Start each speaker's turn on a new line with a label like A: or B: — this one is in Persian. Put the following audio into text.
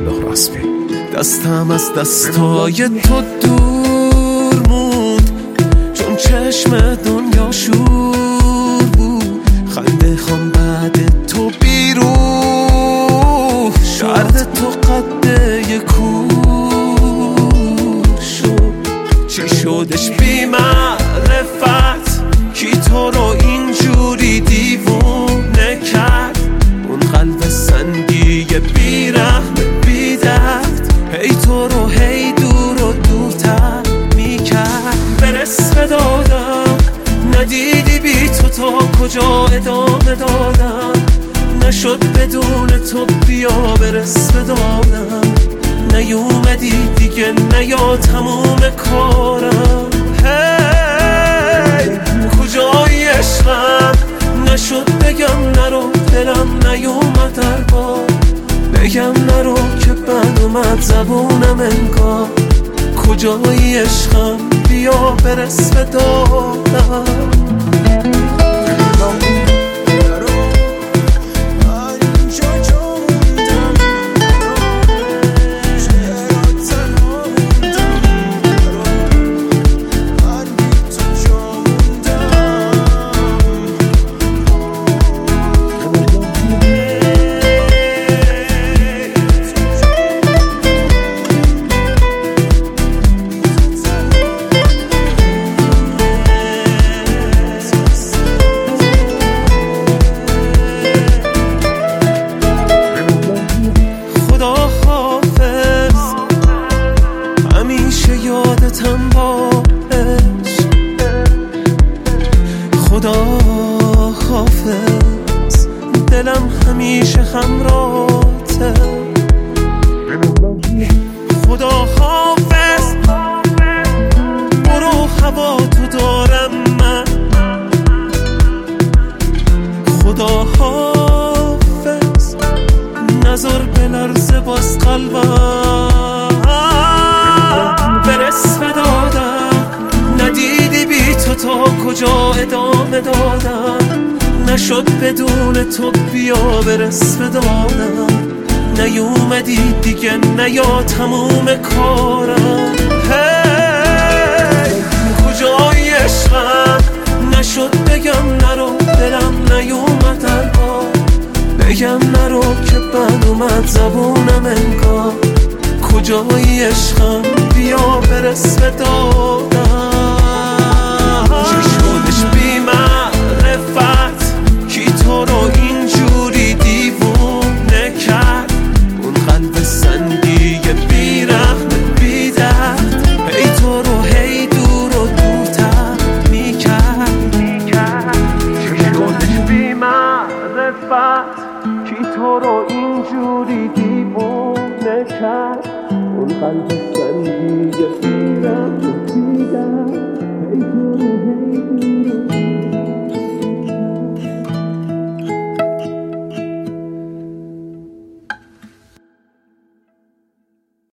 A: دستم از دستای تو دور موند، چون چشم دنیا شور بود. خنده خان بعد تو بیروح شد، تو قده کور شد. چی شدش بی معرفت کی تو رو اینجوری دیوونه کرد؟ اون قلب سنگی بی رحم بی درد هی تو رو هی دور و دورتر میکرد. برس به دادم ندیدی بی تو کجا ادامه دادم، نشد بدون تو بیا برس به دادم. نیومدی دیگه نیا تموم کارم. هی کجای عشقم نشد بگم نرو، دلم نیومد در بار بگم نرو که بد اومد زبونم انگار. کجای عشقم بیا برس به دادم. یادتم باش خدا حافظ، دلم همیشه همراهته. خدا حافظ برو هوا تو دارم من. خدا حافظ نظر به لرزه باز قلبم. برس به دادم ندیدی بی تو کجا ادامه دادم، نشد بدون تو بیا برس به دادم. نیومدی دیگه نیا تموم کارم. هی کجای عشقم نشد بگم نرو، دلم نیومد در بار بگم نرو که بد اومد زبونم انگار. کجای عشقم بیا برس به دادم. چی شدش بی معرفت کی تو رو اینجوری دیوونه کرد؟ اون قلب سنگی بی رحم بی درد هی تو رو هی دور و دورتر میکرد. چی شدش بی معرفت کی تو رو اینجوری دیوونه کرد؟ اون قلب سنگی بی رحم بی درد هی تو رو هی دور و دورتر